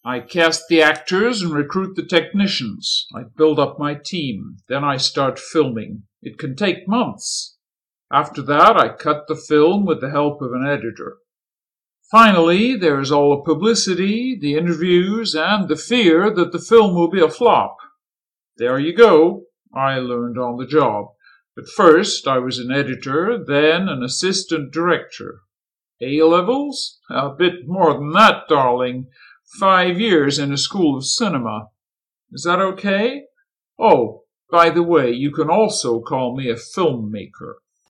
I cast the actors and recruit the technicians. I build up my team. Then I start filming. It can take months. After that, I cut the film with the help of an editor. Finally, there is all the publicity, the interviews, and the fear that the film will be a flop. There you go. I learned on the job. At first, I was an editor, then an assistant director. A-levels? A bit more than that, darling. 5 years in a school of cinema. Is that okay? Oh, by the way, you can also call me a filmmaker.